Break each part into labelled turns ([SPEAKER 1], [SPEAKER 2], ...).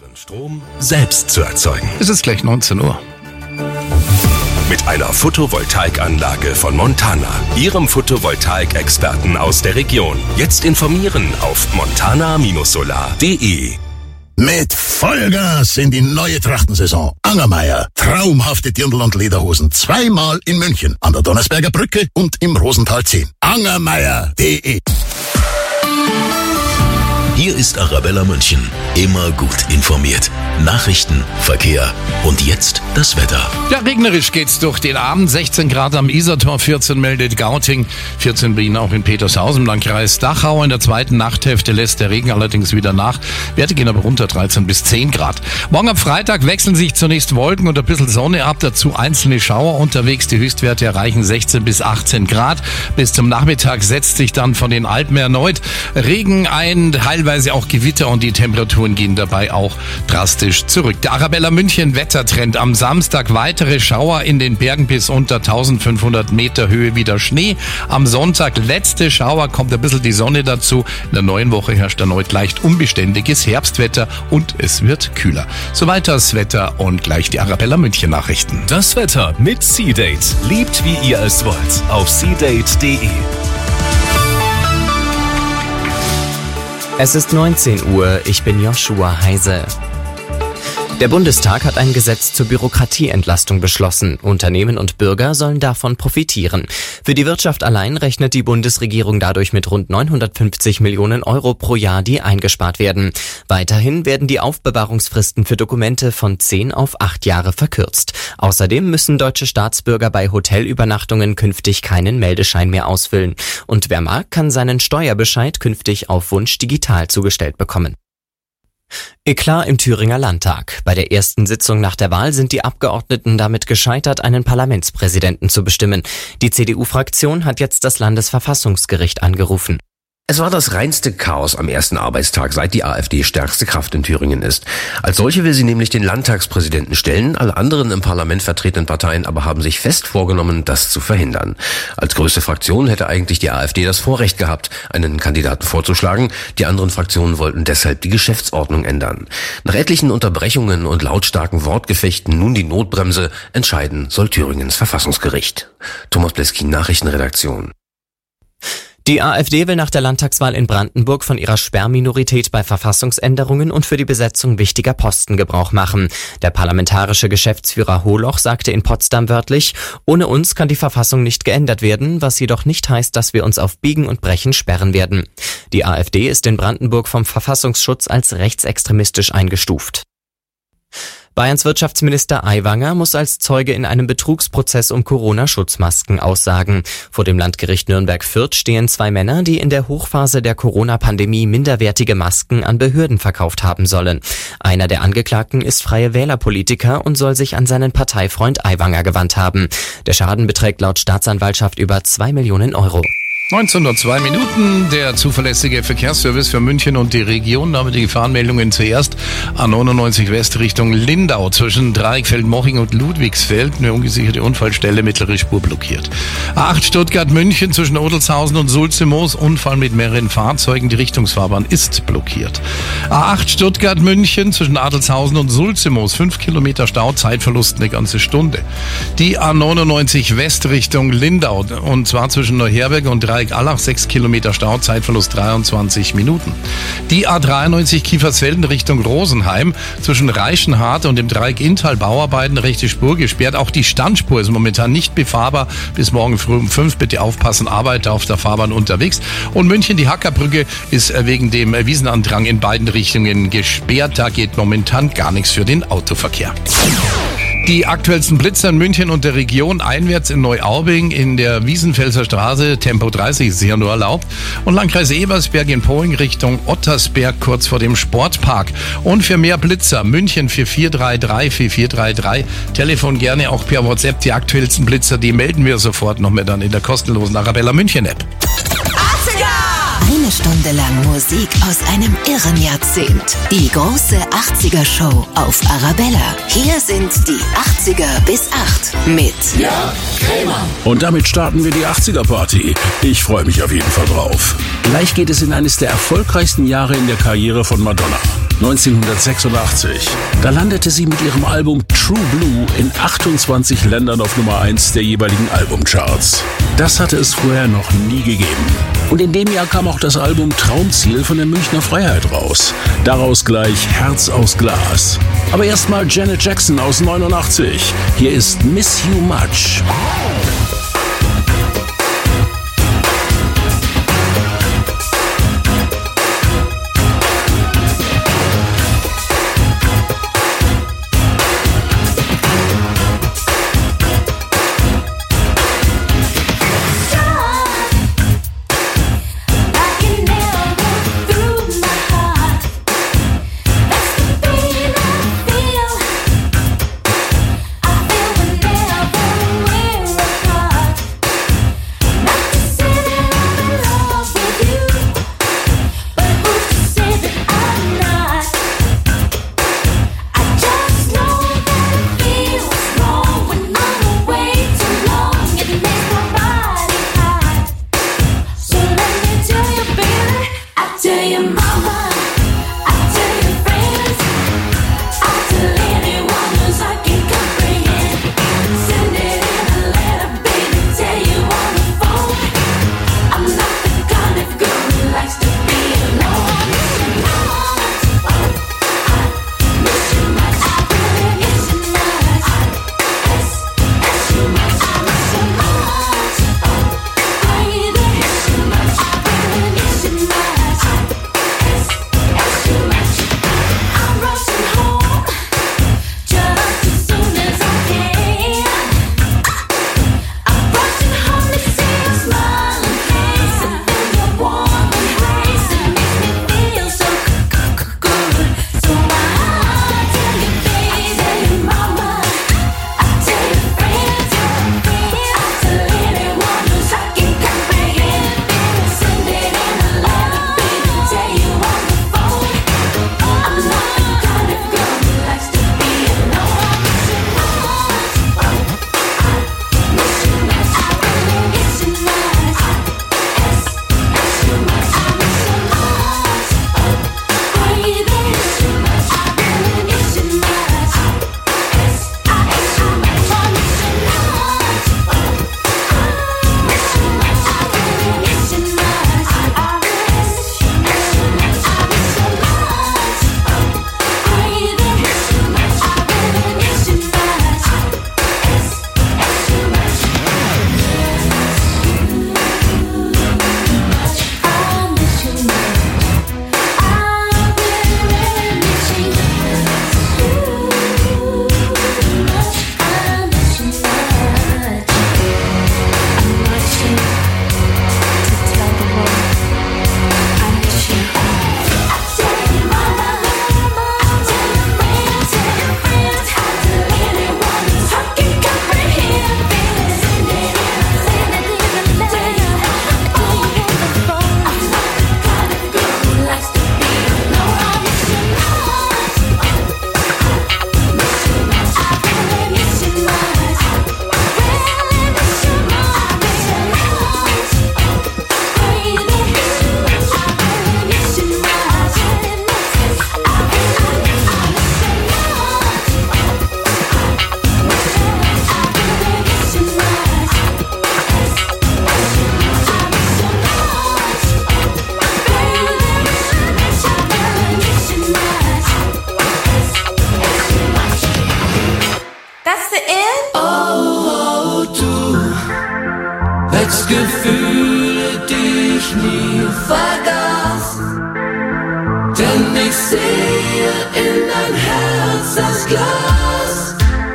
[SPEAKER 1] Ihren Strom selbst zu erzeugen.
[SPEAKER 2] Es ist gleich 19 Uhr.
[SPEAKER 1] Mit einer Photovoltaikanlage von Montana, Ihrem Photovoltaik-Experten aus der Region. Jetzt informieren auf montana-solar.de.
[SPEAKER 3] Mit Vollgas in die neue Trachtensaison. Angermeier, traumhafte Dirndl und Lederhosen. Zweimal in München, an der Donnersberger Brücke und im Rosental 10. Angermeier.de.
[SPEAKER 4] Hier ist Arabella München. Immer gut informiert. Nachrichten, Verkehr und jetzt das Wetter.
[SPEAKER 2] Ja, regnerisch geht's durch den Abend. 16 Grad am Isartor, 14 meldet Gauting, 14 bei Ihnen auch in Petershausen im Landkreis Dachau. In der zweiten Nachthälfte lässt der Regen allerdings wieder nach. Werte gehen aber runter, 13 bis 10 Grad. Morgen am Freitag wechseln sich zunächst Wolken und ein bisschen Sonne ab, dazu einzelne Schauer unterwegs. Die Höchstwerte erreichen 16 bis 18 Grad. Bis zum Nachmittag setzt sich dann von den Alpen erneut Regen ein, teilweise auch Gewitter und die Temperaturen gehen dabei auch drastisch zurück. Der Arabella München Wettertrend: am Samstag weitere Schauer in den Bergen bis unter 1500 Meter Höhe, wieder Schnee. Am Sonntag letzte Schauer, kommt ein bisschen die Sonne dazu. In der neuen Woche herrscht erneut leicht unbeständiges Herbstwetter und es wird kühler. Soweit das Wetter und gleich die Arabella München Nachrichten.
[SPEAKER 1] Das Wetter mit Seedate. Liebt wie ihr es wollt. Auf seedate.de.
[SPEAKER 5] Es ist 19 Uhr, ich bin Joshua Heise. Der Bundestag hat ein Gesetz zur Bürokratieentlastung beschlossen. Unternehmen und Bürger sollen davon profitieren. Für die Wirtschaft allein rechnet die Bundesregierung dadurch mit rund 950 Millionen Euro pro Jahr, die eingespart werden. Weiterhin werden die Aufbewahrungsfristen für Dokumente von 10 auf 8 Jahre verkürzt. Außerdem müssen deutsche Staatsbürger bei Hotelübernachtungen künftig keinen Meldeschein mehr ausfüllen. Und wer mag, kann seinen Steuerbescheid künftig auf Wunsch digital zugestellt bekommen. Eklat im Thüringer Landtag. Bei der ersten Sitzung nach der Wahl sind die Abgeordneten damit gescheitert, einen Parlamentspräsidenten zu bestimmen. Die CDU-Fraktion hat jetzt das Landesverfassungsgericht angerufen.
[SPEAKER 6] Es war das reinste Chaos am ersten Arbeitstag, seit die AfD stärkste Kraft in Thüringen ist. Als solche will sie nämlich den Landtagspräsidenten stellen. Alle anderen im Parlament vertretenen Parteien aber haben sich fest vorgenommen, das zu verhindern. Als größte Fraktion hätte eigentlich die AfD das Vorrecht gehabt, einen Kandidaten vorzuschlagen. Die anderen Fraktionen wollten deshalb die Geschäftsordnung ändern. Nach etlichen Unterbrechungen und lautstarken Wortgefechten nun die Notbremse. Entscheiden soll Thüringens Verfassungsgericht. Thomas Bleskin, Nachrichtenredaktion.
[SPEAKER 5] Die AfD will nach der Landtagswahl in Brandenburg von ihrer Sperrminorität bei Verfassungsänderungen und für die Besetzung wichtiger Posten Gebrauch machen. Der parlamentarische Geschäftsführer Holoch sagte in Potsdam wörtlich: Ohne uns kann die Verfassung nicht geändert werden, was jedoch nicht heißt, dass wir uns auf Biegen und Brechen sperren werden. Die AfD ist in Brandenburg vom Verfassungsschutz als rechtsextremistisch eingestuft. Bayerns Wirtschaftsminister Aiwanger muss als Zeuge in einem Betrugsprozess um Corona-Schutzmasken aussagen. Vor dem Landgericht Nürnberg-Fürth stehen 2 Männer, die in der Hochphase der Corona-Pandemie minderwertige Masken an Behörden verkauft haben sollen. Einer der Angeklagten ist Freie Wähler-Politiker und soll sich an seinen Parteifreund Aiwanger gewandt haben. Der Schaden beträgt laut Staatsanwaltschaft über 2 Millionen Euro.
[SPEAKER 2] 19:02 Minuten, der zuverlässige Verkehrsservice für München und die Region. Damit die Gefahrenmeldungen zuerst. A99 West Richtung Lindau zwischen Dreieckfeld-Moching und Ludwigsfeld. Eine ungesicherte Unfallstelle, mittlere Spur blockiert. A8 Stuttgart-München zwischen Odelshausen und Sulzimoos. Unfall mit mehreren Fahrzeugen. Die Richtungsfahrbahn ist blockiert. A8 Stuttgart-München zwischen Adelshausen und Sulzimoos. 5 Kilometer Stau, Zeitverlust eine ganze Stunde. Die A99 West Richtung Lindau und zwar zwischen Neuherberg und Dreieck-Allach, 6 Kilometer Stau, Zeitverlust 23 Minuten. Die A93 Kiefersfelden Richtung Rosenheim zwischen Reichenhart und dem Dreieck Inntal Bauarbeiten, rechte Spur gesperrt. Auch die Standspur ist momentan nicht befahrbar. Bis morgen früh um 5 bitte aufpassen, Arbeiter auf der Fahrbahn unterwegs. Und München, die Hackerbrücke ist wegen dem Wiesenandrang in beiden Richtungen gesperrt. Da geht momentan gar nichts für den Autoverkehr. Die aktuellsten Blitzer in München und der Region: einwärts in Neuaubing in der Wiesenfelser Straße, Tempo 30 ist sicher nur erlaubt. Und Landkreis Ebersberg in Poing Richtung Ottersberg kurz vor dem Sportpark. Und für mehr Blitzer München 4433. Telefon gerne auch per WhatsApp. Die aktuellsten Blitzer, die melden wir sofort noch mehr dann in der kostenlosen Arabella München App.
[SPEAKER 7] Eine Stunde lang Musik aus einem irren Jahrzehnt. Die große 80er-Show auf Arabella. Hier sind die 80er bis 8 mit Jörg Krämer.
[SPEAKER 3] Und damit starten wir die 80er-Party. Ich freue mich auf jeden Fall drauf. Gleich geht es in eines der erfolgreichsten Jahre in der Karriere von Madonna.
[SPEAKER 8] 1986. Da landete sie mit ihrem Album True Blue in 28 Ländern auf Nummer 1 der jeweiligen Albumcharts. Das hatte es vorher noch nie gegeben. Und in dem Jahr kam auch das Album Traumziel von der Münchner Freiheit raus. Daraus gleich Herz aus Glas. Aber erstmal Janet Jackson aus 89. Hier ist Miss You Much.
[SPEAKER 9] Gefühle, die ich nie vergaß. Denn ich sehe in dein Herz das Glas.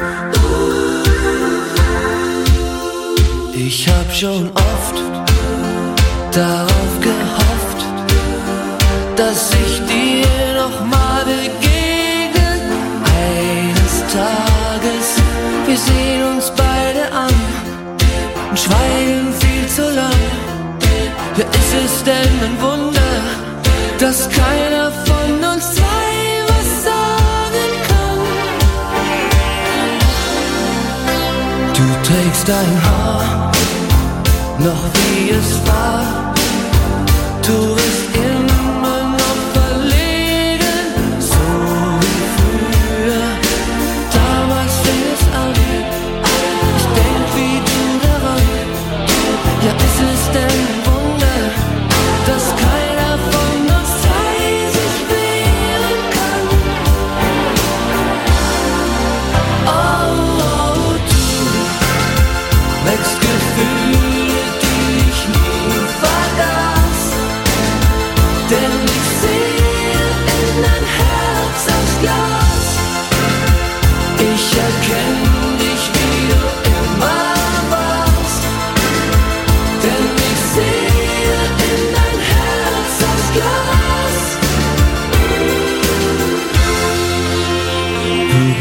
[SPEAKER 9] Ich hab schon oft darauf gehofft, dass ich dir noch mal begegne. Eines Tages, wir sehen uns beide an und schweigen viel zu lang. Ja, ist es denn ein Wunder, dass keiner von uns zwei was sagen kann? Du trägst dein Haar noch wie es war. Du bist immer noch verlegen, so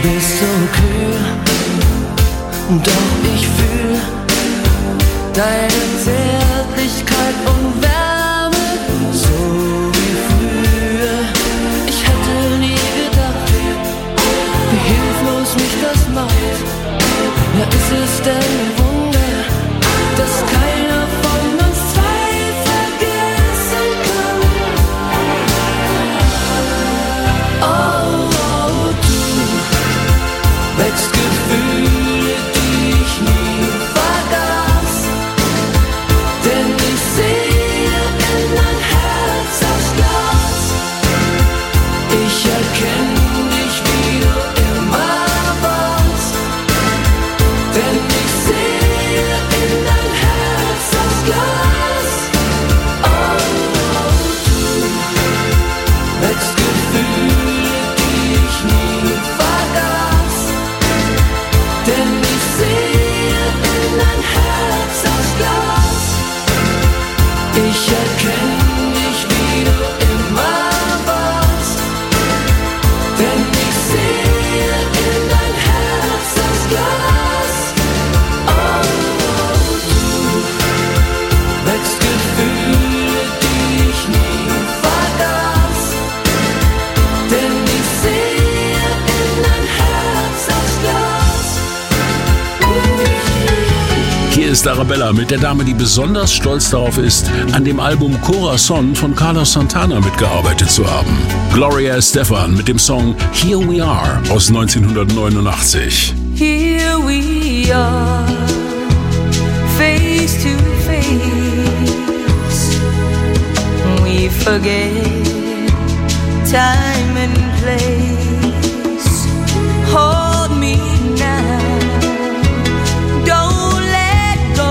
[SPEAKER 9] bist so kühl, doch ich fühl deine Zärtlichkeit und Wärme, so wie früher. Ich hätte nie gedacht, wie hilflos mich das macht. Ja, ist es denn ein Wunder, dass keiner von uns zwei vergessen kann? Oh, du wächst Gefühle, die ich nie vergaß, denn ich sehe in dein Herz aus Glas. Ich erkenne dich, wie du immer warst, denn ich sehe in dein Herz aus Glas. Oh, du wächst Gefühle, die ich nie vergaß, denn ich sehe in dein Herz aus Glas. Ich erkenne dich, wie du immer warst, denn ich sehe in dein Herz aus Glas. Oh, du wächst Gefühle, die ich nie vergaß, denn ich sehe in dein Herz aus Glas.
[SPEAKER 8] Hier ist Arabella mit der Dame, die besonders stolz darauf ist, an dem Album Corazon von Carlos Santana mitgearbeitet zu haben. Gloria Estefan mit dem Song Here We Are aus 1989.
[SPEAKER 9] Here we are, face to face. We forget time and place. Hold me now, don't let go.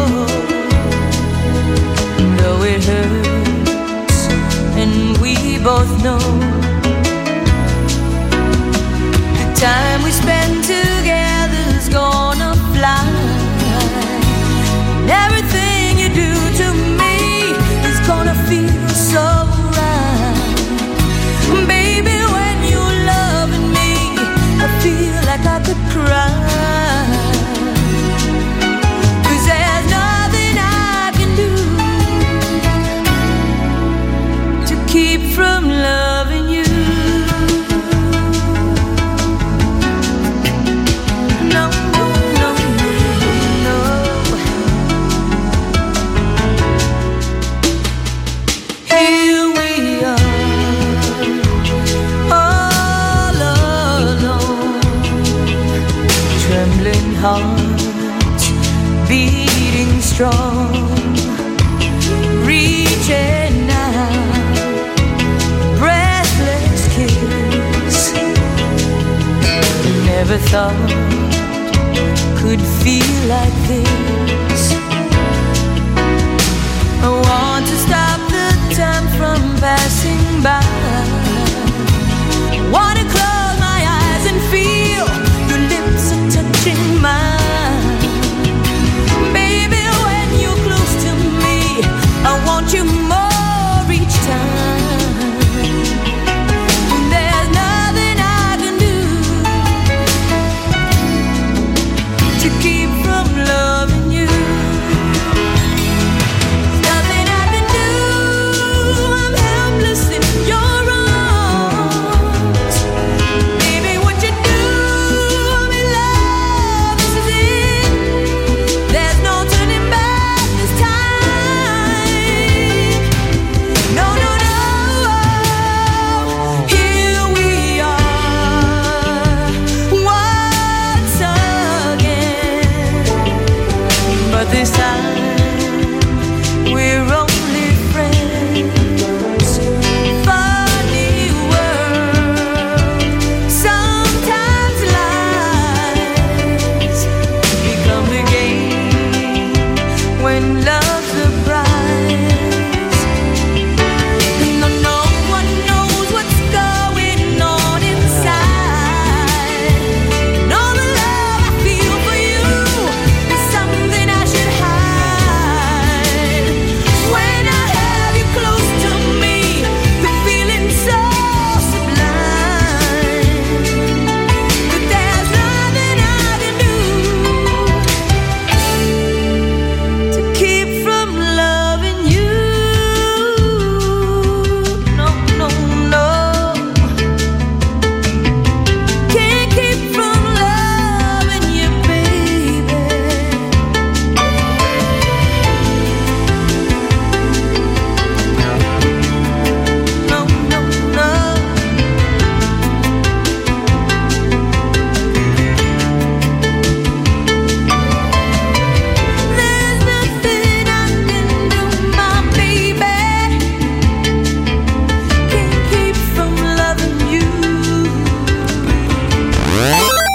[SPEAKER 9] Though it hurts, and we both know the time we spend together's gonna fly. And everything you do to me is gonna feel so right. Baby, when you're loving me, I feel like I could cry. 'Cause there's nothing I can do to keep from loving you. No, no, no, no. Here we are, all alone, trembling hearts beating strong, reaching out, breathless kiss. Never thought could feel like this. I want to stop the time from passing by. Want to close my eyes and feel your lips are touching mine. Baby, when you're close to me, I want you more each time. And there's nothing I can do to keep from loving you. Nothing I can do, I'm helpless in your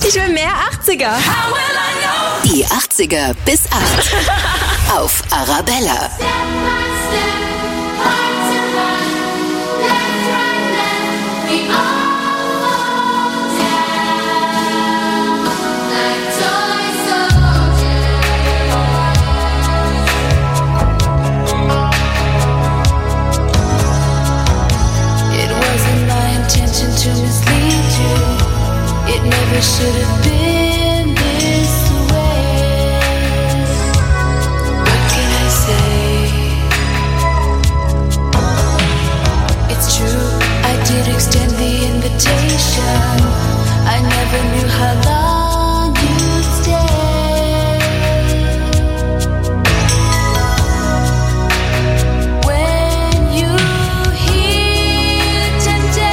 [SPEAKER 10] Ich will mehr 80er.
[SPEAKER 7] Die 80er bis 8 auf Arabella.
[SPEAKER 9] To mislead you, it never should have been this way. What can I say? It's true, I did extend the invitation. I never knew how long you'd stay. When you hear temptation,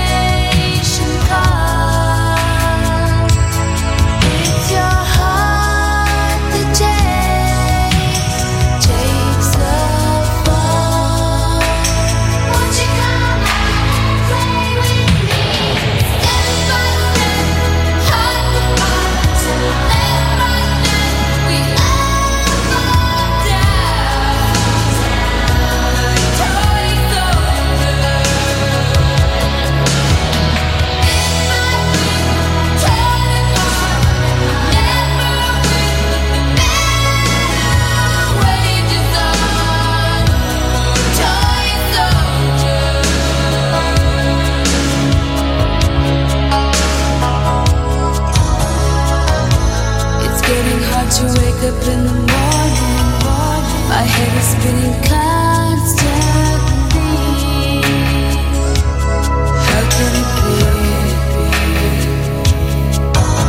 [SPEAKER 9] to wake up in the morning, my head is spinning constantly. How can it be?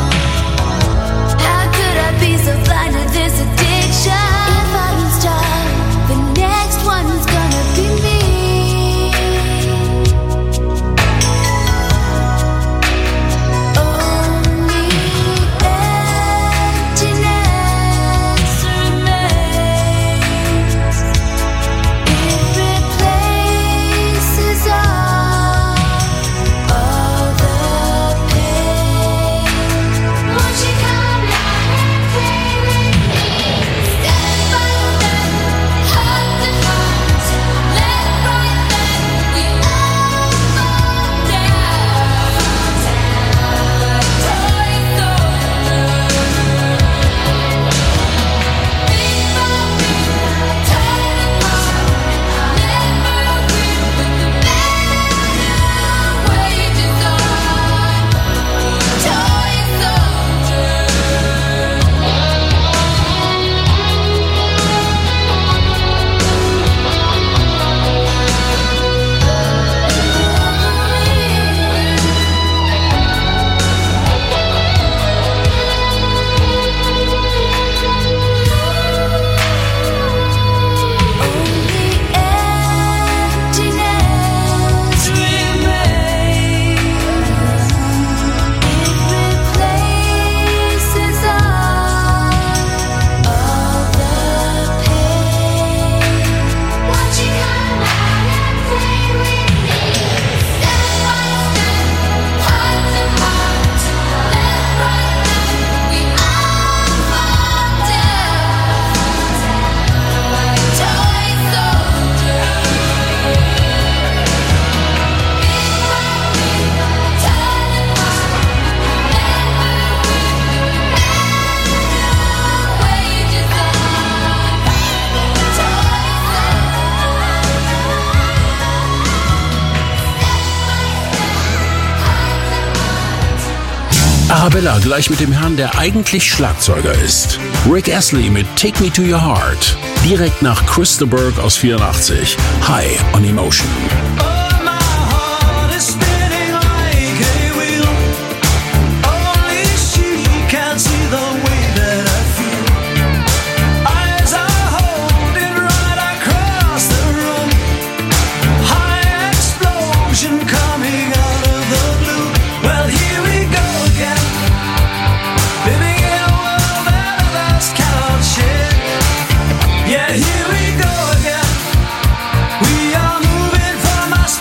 [SPEAKER 9] How could I be so blind to this addiction? If I don't stop, the next one's gonna be me.
[SPEAKER 8] Arabella gleich mit dem Herrn, der eigentlich Schlagzeuger ist. Rick Astley mit Take Me to Your Heart. Direkt nach Crystal Burke aus 84. High on Emotion.
[SPEAKER 9] Here we go again. We are moving from our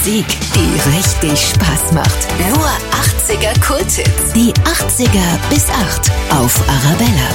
[SPEAKER 7] Musik, die richtig Spaß macht. Nur 80er Kulthits. Die 80er bis 8 auf Arabella.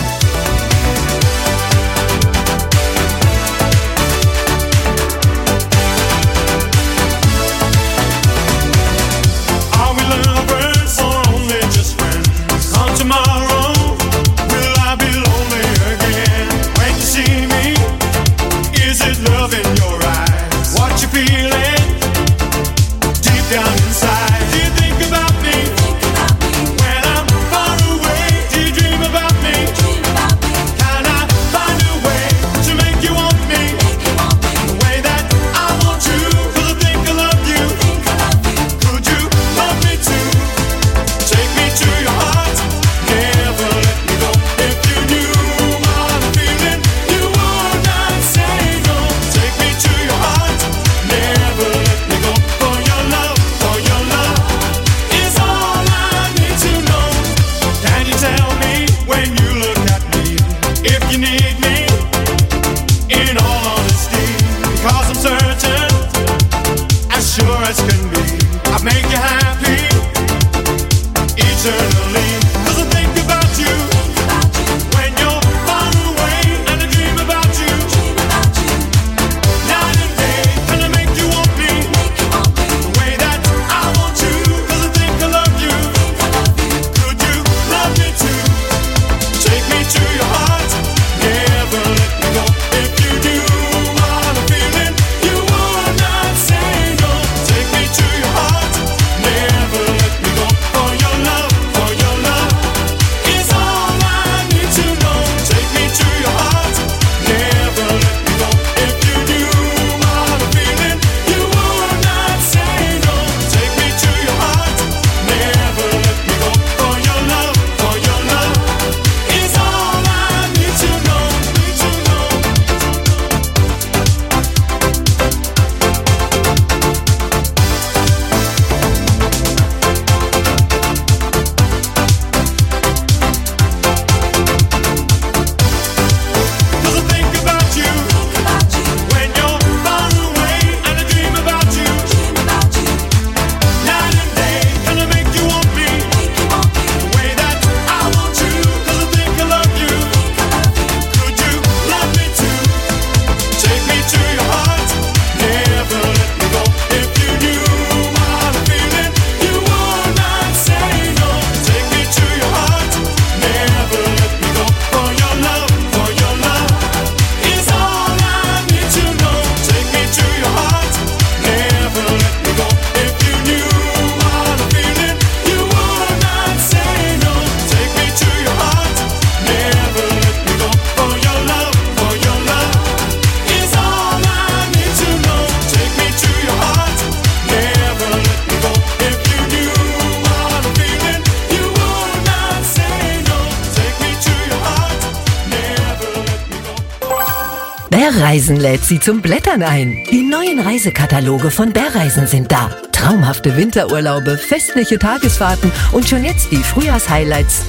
[SPEAKER 10] Bärreisen lädt Sie zum Blättern ein. Die neuen Reisekataloge von Bärreisen sind da. Traumhafte Winterurlaube, festliche Tagesfahrten und schon jetzt die Frühjahrshighlights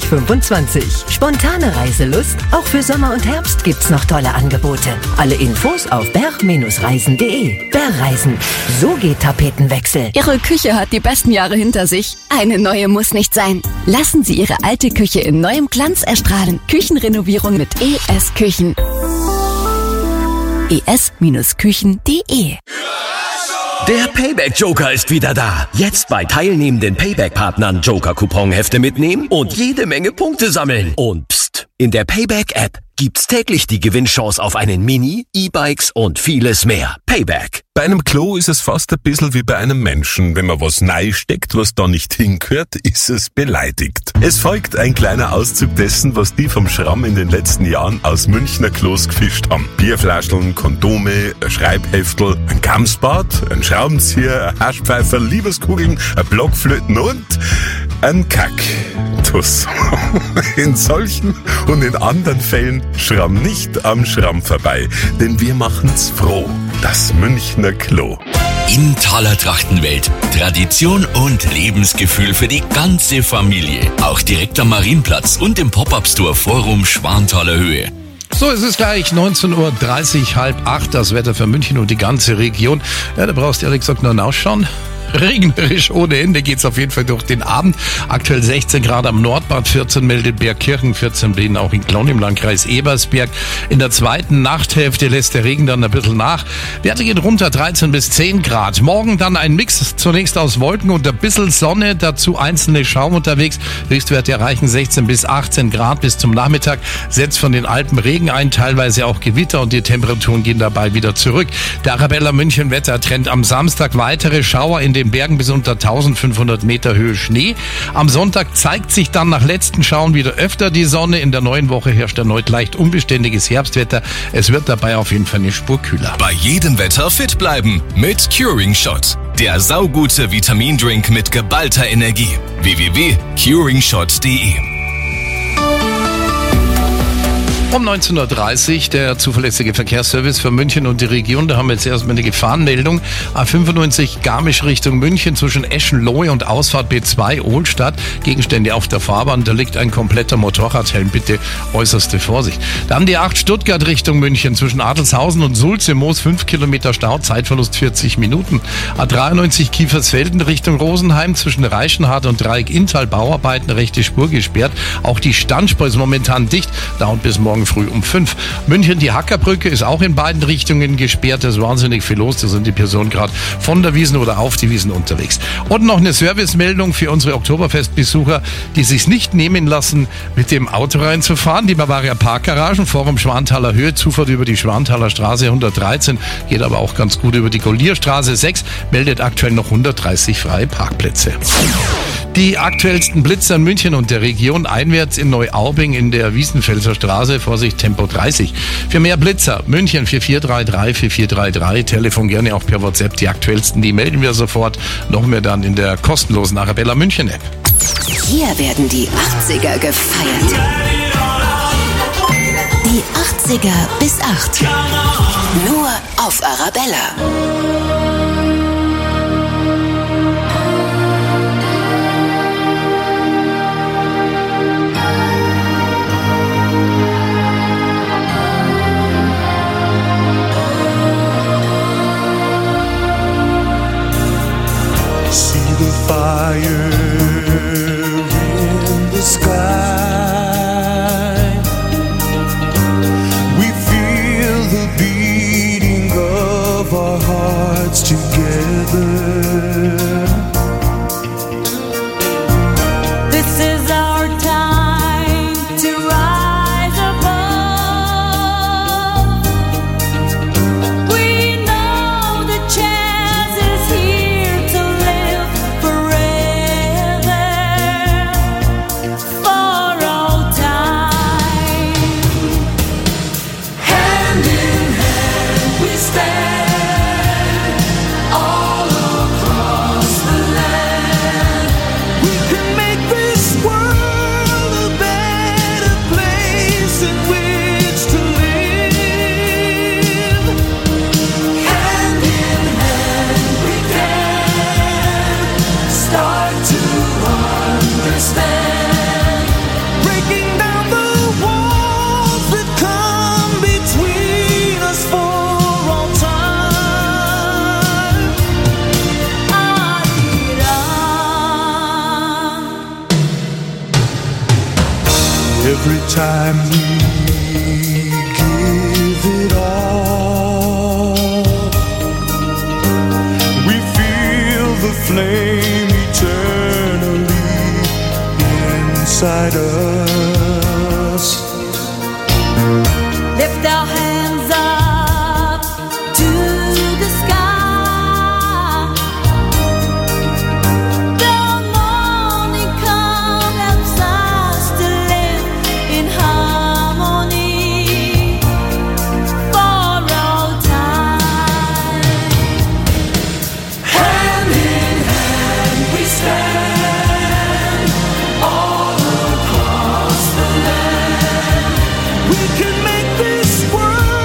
[SPEAKER 10] 2025. Spontane Reiselust? Auch für Sommer und Herbst gibt's noch tolle Angebote. Alle Infos auf bär-reisen.de. Bärreisen. So geht Tapetenwechsel.
[SPEAKER 11] Ihre Küche hat die besten Jahre hinter sich. Eine neue muss nicht sein. Lassen Sie Ihre alte Küche in neuem Glanz erstrahlen. Küchenrenovierung mit ES Küchen. es-küchen.de.
[SPEAKER 12] Der Payback-Joker ist wieder da. Jetzt bei teilnehmenden Payback-Partnern Joker-Couponhefte mitnehmen und jede Menge Punkte sammeln. Und pst, in der Payback-App gibt's täglich die Gewinnchance auf einen Mini, E-Bikes und vieles mehr. Payback.
[SPEAKER 13] Bei einem Klo ist es fast ein bisschen wie bei einem Menschen. Wenn man was reinsteckt, was da nicht hingehört, ist es beleidigt. Es folgt ein kleiner Auszug dessen, was die vom Schramm in den letzten Jahren aus Münchner Klos gefischt haben. Bierflascheln, Kondome, ein Schreibheftel, ein Gamsbad, ein Schraubenzieher, ein Haschpfeifer, Liebeskugeln, ein Blockflöten und ein Kaktus. In solchen und in anderen Fällen schramm nicht am Schramm vorbei, denn wir machen's froh. Das Münchner Klo.
[SPEAKER 14] In Thaler Trachtenwelt. Tradition und Lebensgefühl für die ganze Familie. Auch direkt am Marienplatz und im Pop-Up-Store Forum Schwanthaler Höhe.
[SPEAKER 2] So, es ist gleich 19:30 Uhr, 7:30, das Wetter für München und die ganze Region. Ja, da brauchst du ehrlich gesagt nur nachschauen. Regnerisch ohne Ende geht's auf jeden Fall durch den Abend. Aktuell 16 Grad am Nordbad, 14 meldet Bergkirchen, 14 Blinden auch in Glonn im Landkreis Ebersberg. In der zweiten Nachthälfte lässt der Regen dann ein bisschen nach. Werte gehen runter, 13 bis 10 Grad. Morgen dann ein Mix, zunächst aus Wolken und ein bisschen Sonne, dazu einzelne Schaum unterwegs. Höchstwerte erreichen 16 bis 18 Grad bis zum Nachmittag. Setzt von den Alpen Regen ein, teilweise auch Gewitter und die Temperaturen gehen dabei wieder zurück. Der Arabella München Wettertrend am Samstag weitere Schauer in den Bergen bis unter 1500 Meter Höhe Schnee. Am Sonntag zeigt sich dann nach letzten Schauen wieder öfter die Sonne. In der neuen Woche herrscht erneut leicht unbeständiges Herbstwetter. Es wird dabei auf jeden Fall eine Spur kühler.
[SPEAKER 1] Bei jedem Wetter fit bleiben mit Curing Shot. Der saugute Vitamindrink mit geballter Energie. www.curingshot.de.
[SPEAKER 2] Um 19:30 Uhr der zuverlässige Verkehrsservice für München und die Region. Da haben wir jetzt erstmal eine Gefahrenmeldung. A95 Garmisch Richtung München zwischen Eschenlohe und Ausfahrt B2 Ohlstadt. Gegenstände auf der Fahrbahn. Da liegt ein kompletter Motorradhelm. Bitte äußerste Vorsicht. Dann die 8 Stuttgart Richtung München zwischen Adelshausen und Sulze-Moos. 5 Kilometer Stau, Zeitverlust 40 Minuten. A93 Kiefersfelden Richtung Rosenheim zwischen Reichenhardt und Dreieck Inntal. Bauarbeiten, rechte Spur gesperrt. Auch die Standspur ist momentan dicht. Dauert bis morgen früh um 5. München, die Hackerbrücke ist auch in beiden Richtungen gesperrt. Da ist wahnsinnig viel los. Da sind die Personen gerade von der Wiesn oder auf die Wiesn unterwegs. Und noch eine Servicemeldung für unsere Oktoberfestbesucher, die sich nicht nehmen lassen, mit dem Auto reinzufahren. Die Bavaria Parkgaragen, Forum Schwanthaler Höhe, Zufahrt über die Schwanthaler Straße 113, geht aber auch ganz gut über die Gollierstraße 6, meldet aktuell noch 130 freie Parkplätze. Die aktuellsten Blitzer in München und der Region, einwärts in Neuaubing in der Wiesenfelser Straße, Vorsicht, Tempo 30. Für mehr Blitzer, München 4433 4433, Telefon gerne auch per WhatsApp. Die aktuellsten, die melden wir sofort, noch mehr dann in der kostenlosen Arabella München App.
[SPEAKER 7] Hier werden die 80er gefeiert. Die 80er bis 8. Nur auf Arabella.
[SPEAKER 15] See the fire in the sky. We feel the beating of our hearts together.
[SPEAKER 9] This is our time to rise above. We know the chance is here to live forever, for all time. Hand in hand we stand, all across the land.
[SPEAKER 15] We can make this world a better place in which to live.
[SPEAKER 9] Hand in hand we can start to understand.
[SPEAKER 15] Breaking down the walls that come between us for all time. Every time we give it all, we feel the flame eternally inside us.
[SPEAKER 9] Lift our hands up to the sky. The morning come helps us to live in harmony for all time. Hand in hand we stand, all across the land.
[SPEAKER 15] We can make this world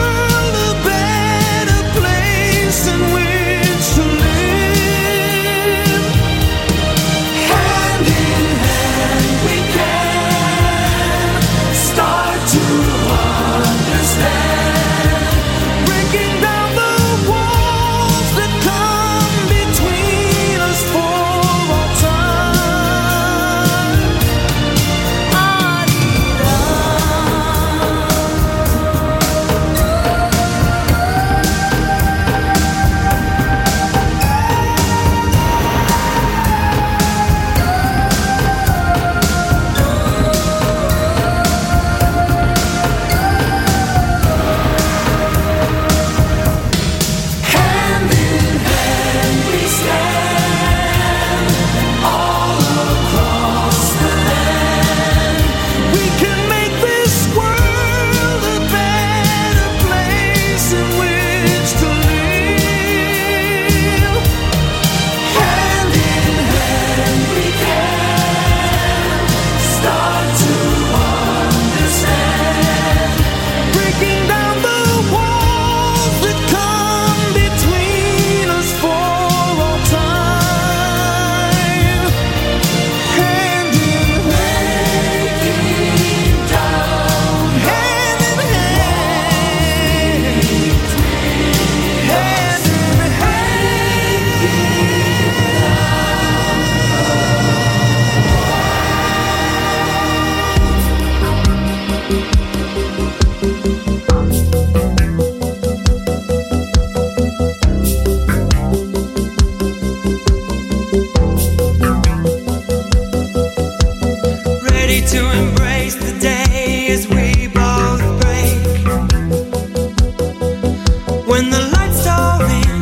[SPEAKER 15] to embrace the day as we both break. When the lights dove in,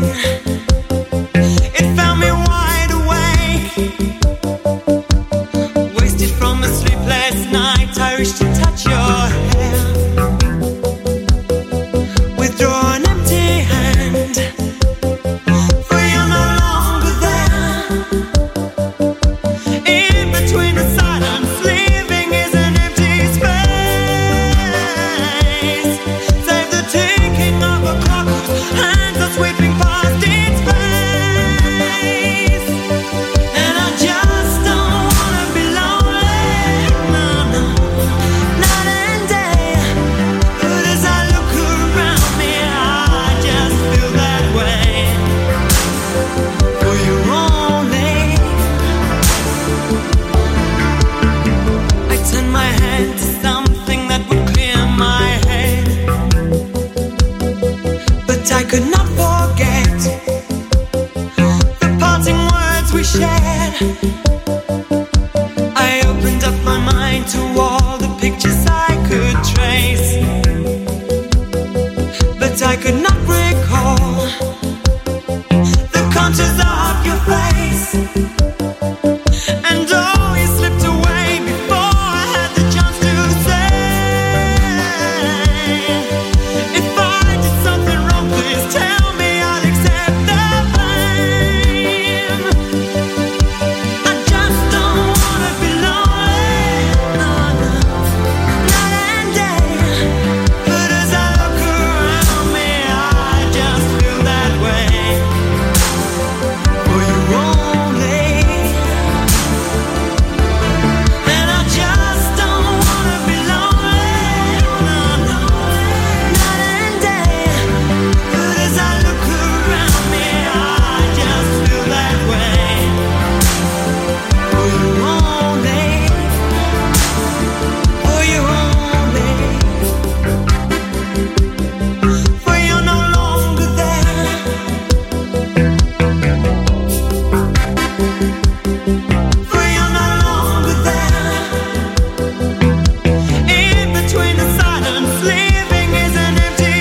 [SPEAKER 15] it found me wide awake. Wasted from a sleepless night, I reached to touch your hair. Withdraw an empty hand, for you're no longer there. In between the silence, living is an empty space. Save the ticking of a clock whose hands are sweeping past its face. And I just don't wanna be lonely, no, no, night and day. But as I look around me, I just feel that way. For you only, I turn my hand to something that would clear my head, but I could not forget the parting words we shared. I opened up my mind to all the pictures I could trace, but I could not recall the contours of your face. And oh, you slipped away before I had the chance to say, if I did something wrong, please tell me, I'll accept the blame. I just don't wanna be lonely, no, no, night and day. But as I look around me, I just feel that way. For you only, and I just don't wanna be lonely, no, no, night and day. But as I look around me, I just feel that way. For you only, for you only, for you're no longer there. For you're no longer there. In between the silence, living is an empty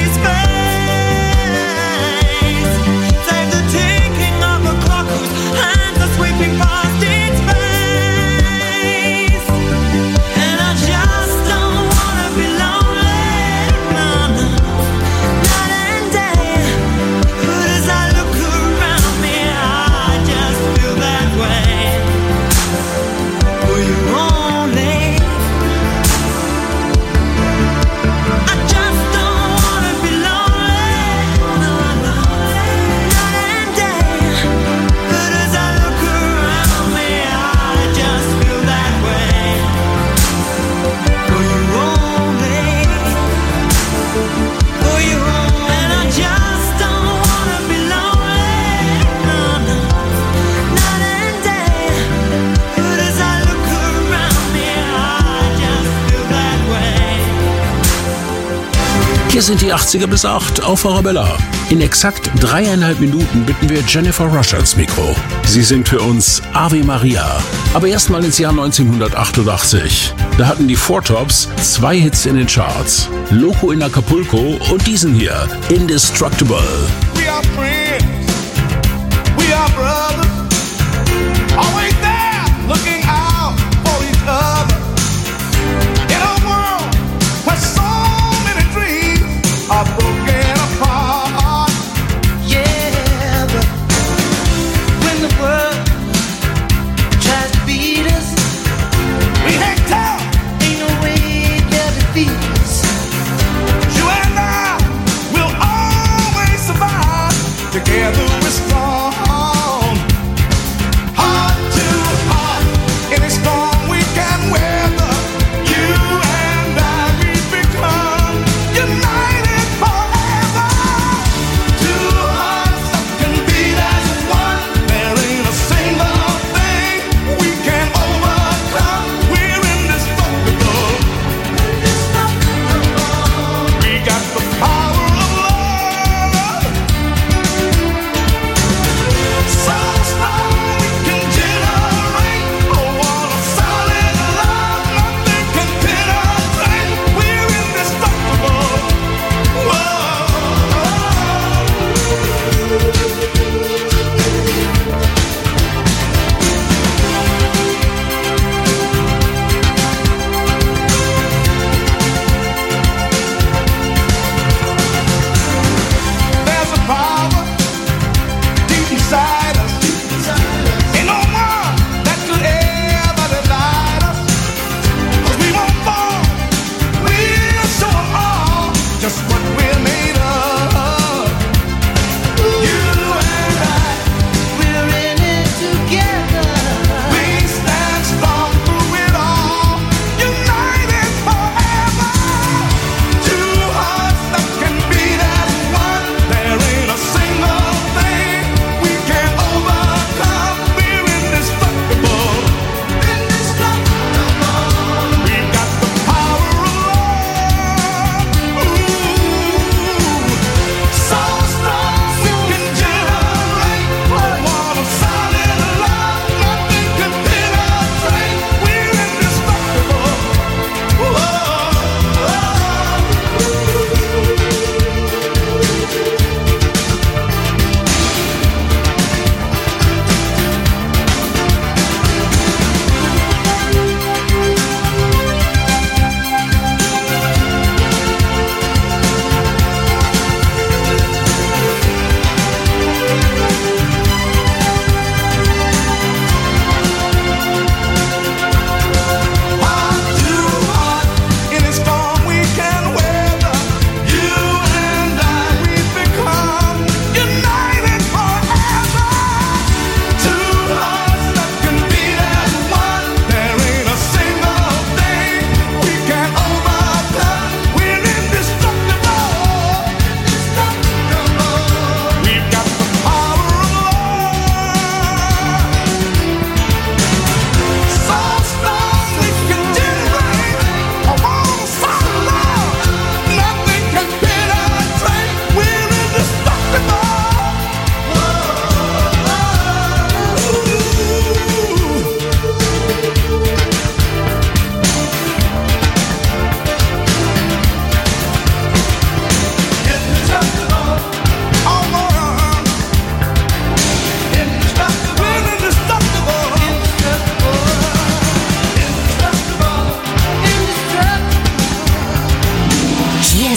[SPEAKER 15] space. Save the ticking of a clock whose hands are sweeping past its face. And I just don't wanna be lonely, no, no, night and day. But as I look around me, I just feel that way. For you only, I just don't wanna be lonely, no, no, night and day. But as I look around me, I just feel that way. For you only, for you only, and I just don't wanna be lonely, no, no, night and day. But as I look around me, I just feel that way.
[SPEAKER 8] Hier sind die 80er bis 8 auf Arabella. In exakt 3,5 Minuten bitten wir Jennifer Rush ans Mikro. Sie singt für uns Ave Maria. Aber erstmal ins Jahr 1988. Da hatten die Four Tops 2 Hits in den Charts. Loco in Acapulco und diesen hier, Indestructible.
[SPEAKER 15] We are friends, we are brothers, always there, looking out for each other. In a world where so many dreams are broken apart. Yeah, but when the world tries to beat us, we hang tough, ain't no way they'll defeat us. You and I will always survive.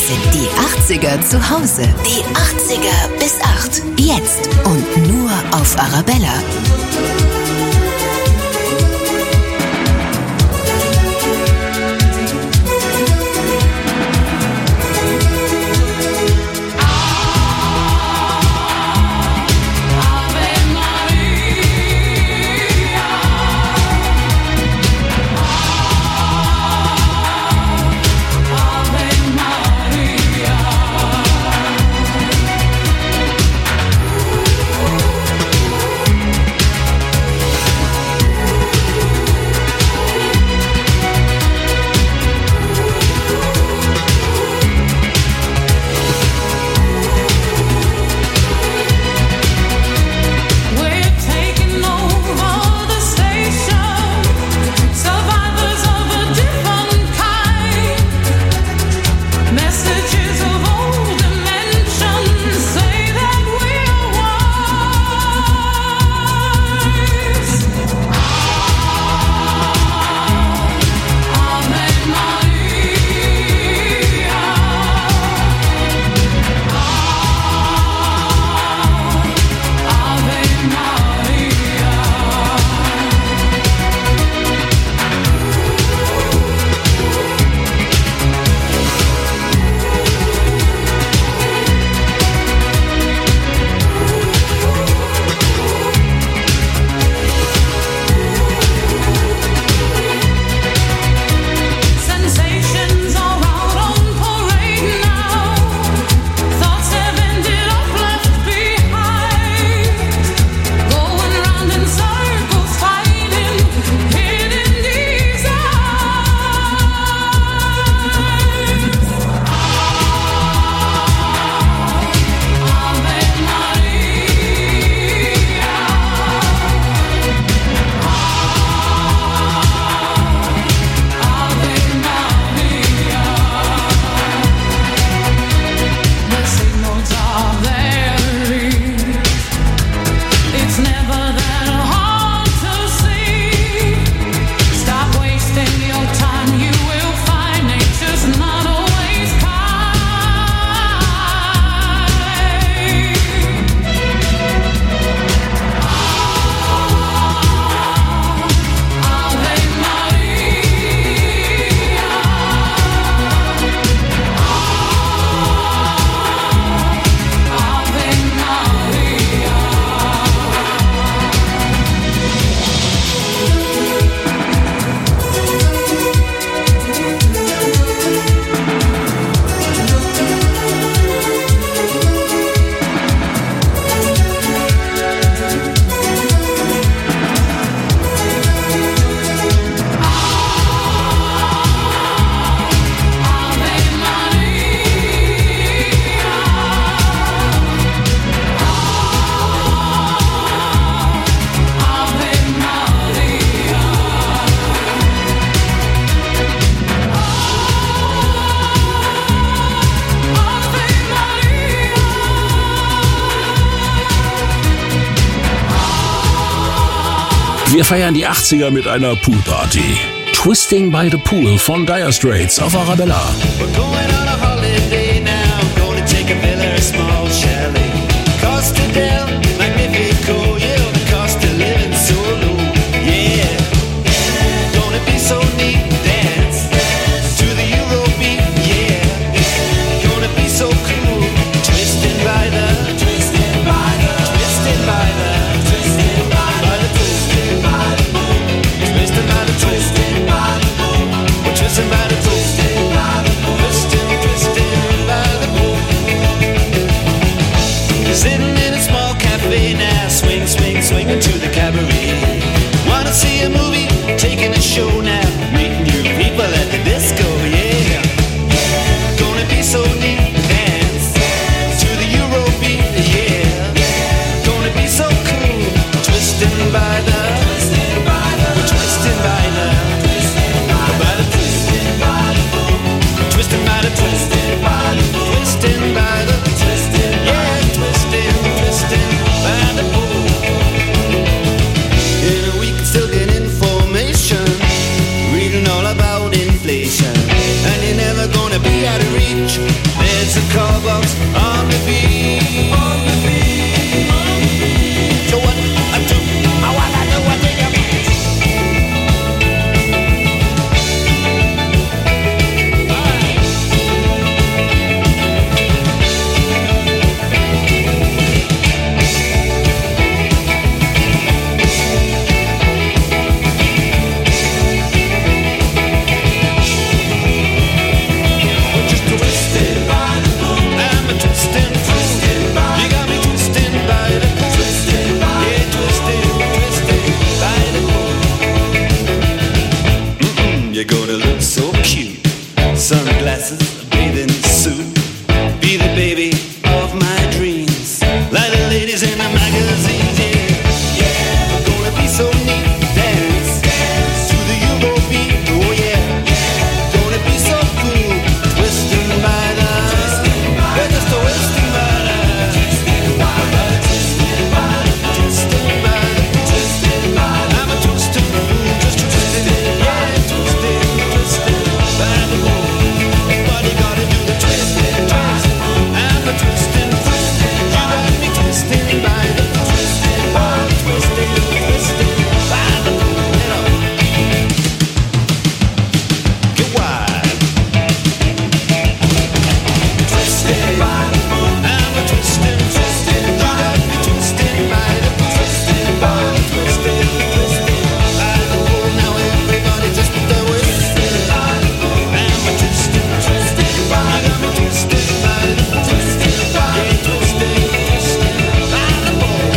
[SPEAKER 7] sind die 80er zu Hause. Die 80er bis 8. Jetzt und nur auf Arabella.
[SPEAKER 8] Wir feiern die 80er mit einer Poolparty. Twisting by the Pool von Dire Straits auf Arabella.
[SPEAKER 15] We're going on a holiday now, going to take a villa, a small chalet. Costa del Magnifico, yeah, the cost of living so low, yeah. Gonna be so neat, dance to the Eurobeat, yeah. Gonna be so cool, twisting by the pool. Sitting in a small cafe now, swinging to the cabaret. Wanna see a movie, taking a show now, meeting new people at the disco, yeah. Gonna be so neat, dance to the Eurobeat, yeah. Gonna be so cool, twisting by the be out of reach.
[SPEAKER 16] sunglasses, a bathing suit. Be the baby of my dreams, like the ladies in the magazines. Yeah, yeah. Gonna be so neat. Dance, dance to the Eurobeat. Oh yeah, yeah. Gonna be so cool. Twisting by the, we're just a twisting by the, twisting by the, twisting by the, twisting by the, twisting by the. I'm a twisting, just twisting, yeah, twisting, twisting by the moon. Everybody gotta do the twisting, twisting. I'm a twisting, twisting. You got me twisting by the, twisting by the, twisting, twisting by the moon. Get up, get wide. Twisting by the moon. I'm a twisting, twisting. You got me twisting by the, twisting by the, twisting, twisting by the moon. Now everybody just put their twisting by the moon. I'm a twisting, twisting. You got me twisting by the, twisting by the, twisting, twisting by the moon.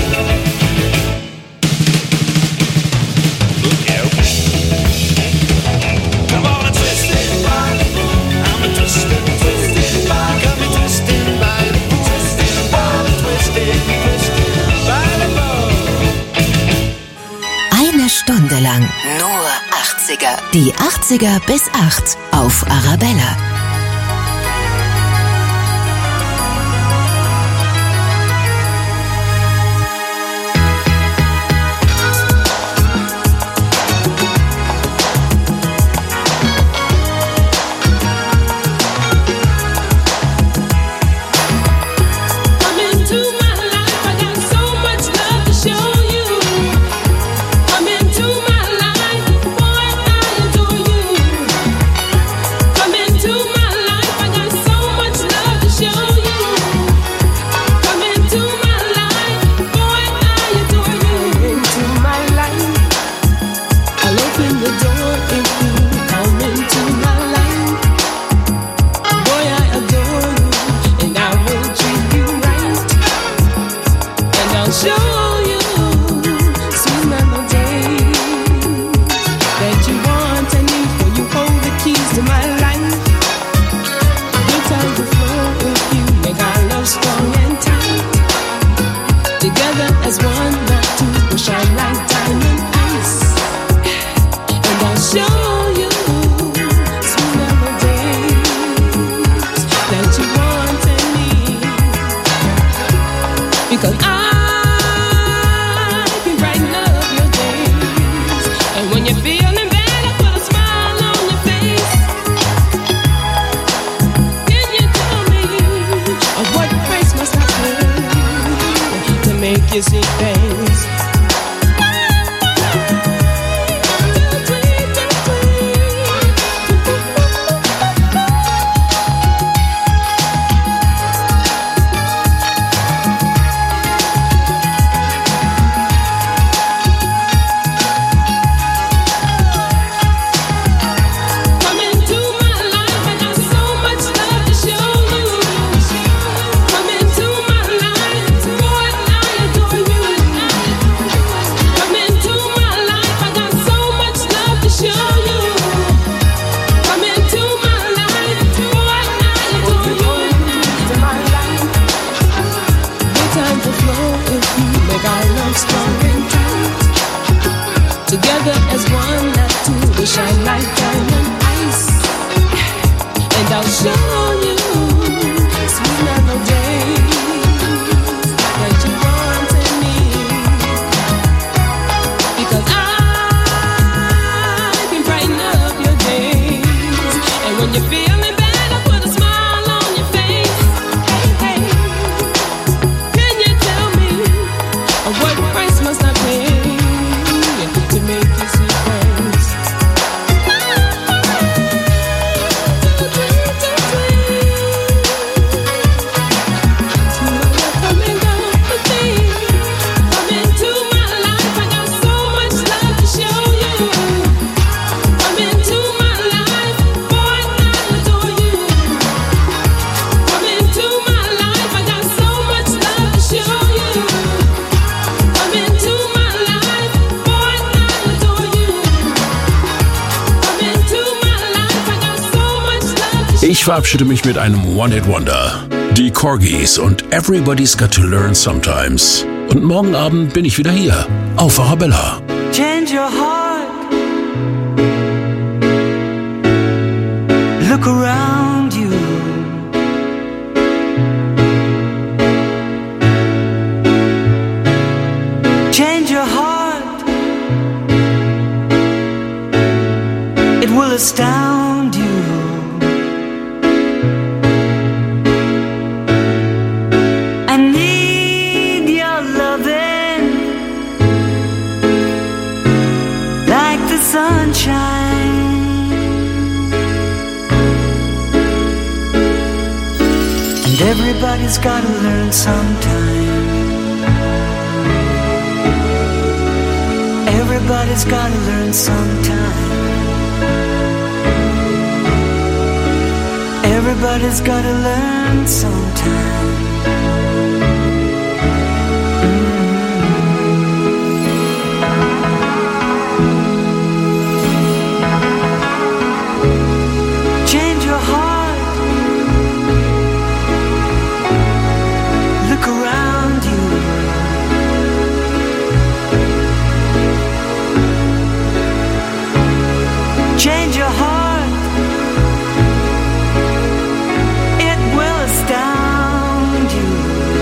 [SPEAKER 16] Look out. Come on and twist it by the moon. I'm a twisting, twisting. You got me twisting by the, twisting by the, twisting, twisting by the moon.
[SPEAKER 7] Eine Stunde lang nur 80er. Die 80er bis 8 auf Arabella.
[SPEAKER 9] Come into my life, I got so much love to show you. Come into my life, boy, I adore you. Come into my life, I got so much love to show you. Come into my life, boy, I adore you. Into my life, I'll open the door if you come into my life. Boy, I adore you, and I will treat you right. And I'll show you sweet melodies that you want and need, for you hold the keys to my life. Good times will flow with you, make our love strong and tight. Together as one, not two, we'll shine like diamond ice. And I'll show you sweet melodies that you want and need. Because I can brighten up your days. And when you're feeling bad, I put a smile on your face. Can you tell me what price must I pay to make you see things? Come into my life, I got so much love to show you. Come into my life, boy, I adore you. Come into my life, I got so much love to show you. Come into my life, boy, I adore you. Into my life, good times will flow if you make our love strong and tight. Together as one, not two, we shine like diamond ice. And I'll show you sweet melodies that you want and need. Because I can brighten up your days. And when you're feeling bad, I put a smile on your face. Hey, hey. Can you tell me what price must I pay to make you see things? Come into my life, boy, I adore
[SPEAKER 8] Ich verabschiede mich mit einem One-Hit-Wonder. Die Corgis und Everybody's Got to Learn Sometimes. Und morgen Abend bin ich wieder hier auf Arabella.
[SPEAKER 9] Change your heart. Look around you. Change your heart. It will astound you. I need your loving like the sunshine. And everybody's gotta learn sometime. Everybody's gotta learn sometime. Everybody's gotta learn sometime. Change your heart. Look around you. Change your heart. It will astound you.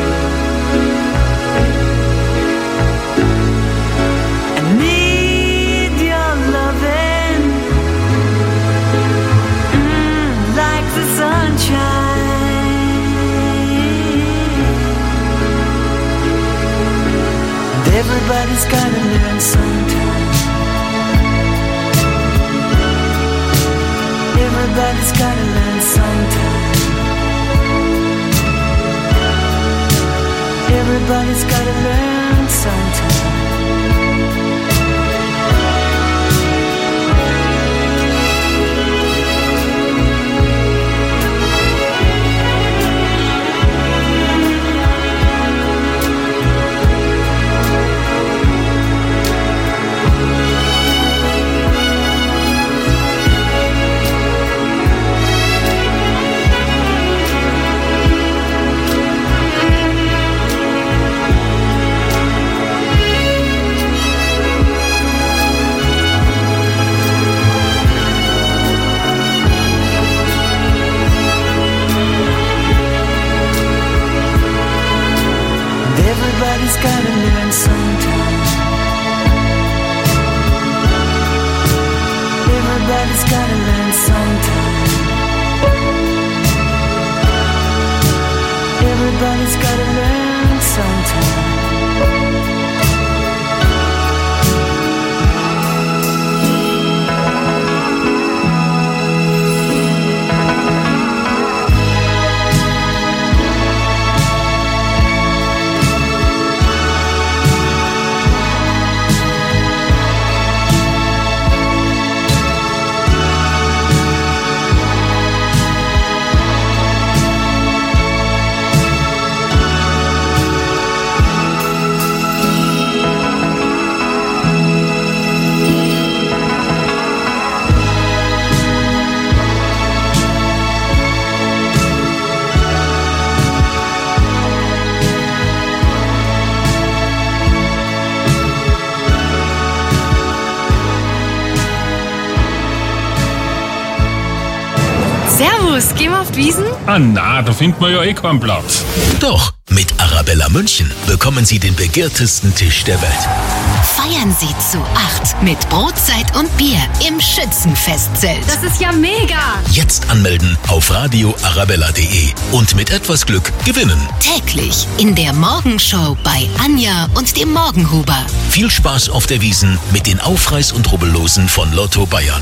[SPEAKER 9] I need your loving like the sunshine. And everybody's gotta learn sometime. Everybody's gotta learn sometime. Everybody's gotta learn sometime. Everybody's gotta learn sometime. Everybody's gotta learn sometime. Everybody's gotta learn sometime.
[SPEAKER 17] Servus, gehen wir auf die Wiesn?
[SPEAKER 18] Ah na, da findet man ja eh keinen Platz.
[SPEAKER 4] Doch, mit Arabella München bekommen Sie den begehrtesten Tisch der Welt.
[SPEAKER 7] Feiern Sie zu 8 mit Brotzeit und Bier im Schützenfestzelt.
[SPEAKER 17] Das ist ja mega!
[SPEAKER 4] Jetzt anmelden auf radioarabella.de und mit etwas Glück gewinnen.
[SPEAKER 7] Täglich in der Morgenshow bei Anja und dem Morgenhuber.
[SPEAKER 4] Viel Spaß auf der Wiesn mit den Aufreiß- und Rubbellosen von Lotto Bayern.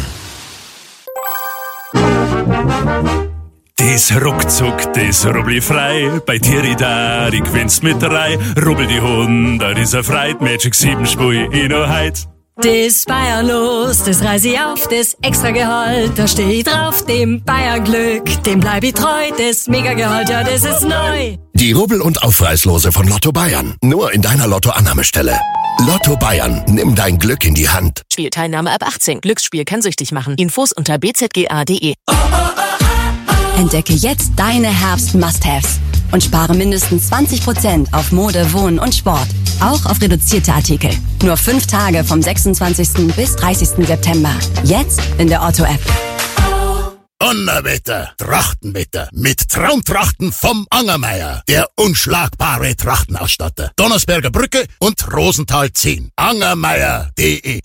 [SPEAKER 19] Das ruckzuck, das rubbel frei. Bei Tiridari gewinnst mit 3. Rubbel die 100 ist erfreit. Magic 7 spui ich noch heut.
[SPEAKER 20] Das Bayerlos, das reiß ich auf, das extra Gehalt, da steh ich drauf, dem Bayern-Glück, dem bleib ich treu, das Mega-Gehalt, ja, das ist neu.
[SPEAKER 3] Die Rubbel- und Aufreißlose von Lotto Bayern. Nur in deiner Lotto-Annahmestelle. Lotto Bayern, nimm dein Glück in die Hand.
[SPEAKER 21] Spielteilnahme ab 18. Glücksspiel kann süchtig machen. Infos unter bzga.de.
[SPEAKER 11] Entdecke jetzt deine Herbst-Must-Haves und spare mindestens 20% auf Mode, Wohnen und Sport. Auch auf reduzierte Artikel. Nur 5 Tage vom 26. bis 30. September. Jetzt in der Otto-App.
[SPEAKER 3] Donnerwetter, Trachtenwetter mit Traumtrachten vom Angermeier. Der unschlagbare Trachtenausstatter. Donnersberger Brücke und Rosenthal 10. Angermeier.de.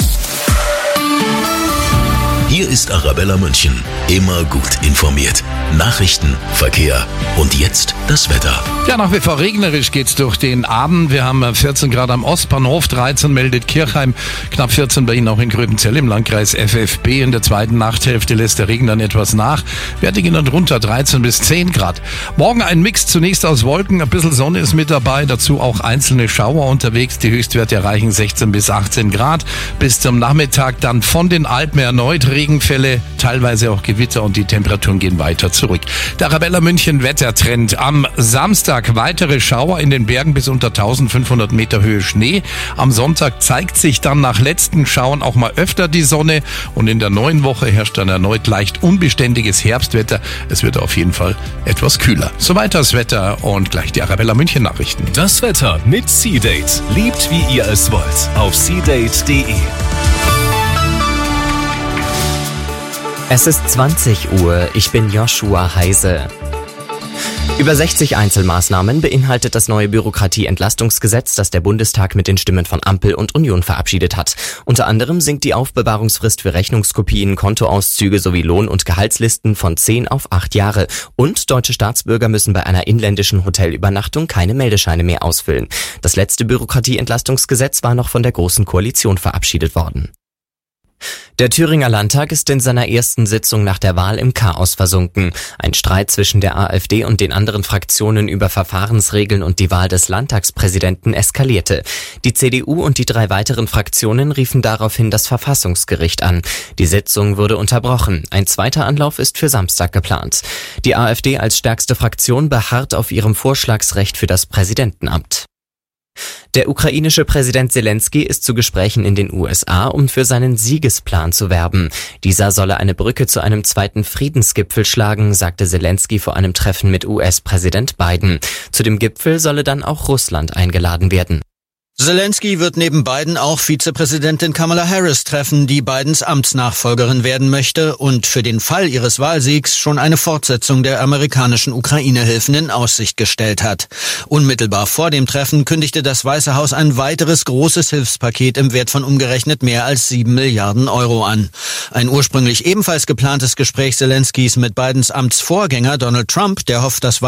[SPEAKER 4] Hier ist Arabella München. Immer gut informiert. Nachrichten, Verkehr und jetzt das Wetter.
[SPEAKER 2] Ja, nach wie vor regnerisch geht's durch den Abend. Wir haben 14 Grad am Ostbahnhof, 13 meldet Kirchheim, knapp 14 bei Ihnen auch in Gröbenzell im Landkreis FFB. In der zweiten Nachthälfte lässt der Regen dann etwas nach. Werte gehen dann runter, 13 bis 10 Grad. Morgen ein Mix zunächst aus Wolken, ein bisschen Sonne ist mit dabei, dazu auch einzelne Schauer unterwegs. Die Höchstwerte erreichen 16 bis 18 Grad. Bis zum Nachmittag dann von den Alpen erneut Regenfälle, teilweise auch Gewitter und die Temperaturen gehen weiter zurück. Der Arabella München Wettertrend. Am Samstag weitere Schauer in den Bergen bis unter 1500 Meter Höhe Schnee. Am Sonntag zeigt sich dann nach letzten Schauern auch mal öfter die Sonne und in der neuen Woche herrscht dann erneut leicht unbeständiges Herbstwetter. Es wird auf jeden Fall etwas kühler. Soweit das Wetter und gleich die Arabella München Nachrichten.
[SPEAKER 14] Das Wetter mit Sea-Date. Lebt wie ihr es wollt. Auf seadate.de.
[SPEAKER 5] Es ist 20 Uhr, ich bin Joshua Heise. Über 60 Einzelmaßnahmen beinhaltet das neue Bürokratieentlastungsgesetz, das der Bundestag mit den Stimmen von Ampel und Union verabschiedet hat. Unter anderem sinkt die Aufbewahrungsfrist für Rechnungskopien, Kontoauszüge sowie Lohn- und Gehaltslisten von 10 auf 8 Jahre. Und deutsche Staatsbürger müssen bei einer inländischen Hotelübernachtung keine Meldescheine mehr ausfüllen. Das letzte Bürokratieentlastungsgesetz war noch von der Großen Koalition verabschiedet worden. Der Thüringer Landtag ist in seiner ersten Sitzung nach der Wahl im Chaos versunken. Ein Streit zwischen der AfD und den anderen Fraktionen über Verfahrensregeln und die Wahl des Landtagspräsidenten eskalierte. Die CDU und die 3 weiteren Fraktionen riefen daraufhin das Verfassungsgericht an. Die Sitzung wurde unterbrochen. Ein zweiter Anlauf ist für Samstag geplant. Die AfD als stärkste Fraktion beharrt auf ihrem Vorschlagsrecht für das Präsidentenamt. Der ukrainische Präsident Zelensky ist zu Gesprächen in den USA, um für seinen Siegesplan zu werben. Dieser solle eine Brücke zu einem zweiten Friedensgipfel schlagen, sagte Zelensky vor einem Treffen mit US-Präsident Biden. Zu dem Gipfel solle dann auch Russland eingeladen werden.
[SPEAKER 21] Zelensky wird neben Biden auch Vizepräsidentin Kamala Harris treffen, die Bidens Amtsnachfolgerin werden möchte und für den Fall ihres Wahlsiegs schon eine Fortsetzung der amerikanischen Ukraine-Hilfen in Aussicht gestellt hat. Unmittelbar vor dem Treffen kündigte das Weiße Haus ein weiteres großes Hilfspaket im Wert von umgerechnet mehr als 7 Milliarden Euro an. Ein ursprünglich ebenfalls geplantes Gespräch Zelenskys mit Bidens Amtsvorgänger Donald Trump, der hofft, das